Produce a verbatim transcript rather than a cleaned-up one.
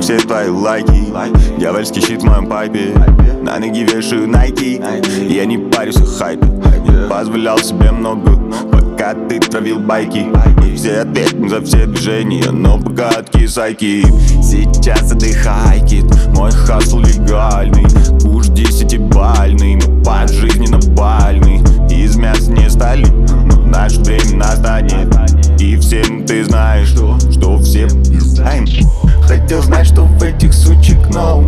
все твои лайки. Дьявольский щит в моем пайпе, на ноги вешаю найки. Я не парюсь о хайпе, не позволял себе много, пока ты травил байки. Мы все ответим за все движения, но пока откисайки. Сейчас отдыхай, кит, мой хасл легальный. Куш десятибальный, мы под жизненно бальный. Из мяса не стали, но наше время настанет. И всем ты знаешь, что, что всем знаем. Хотел знать, что в этих сучек, но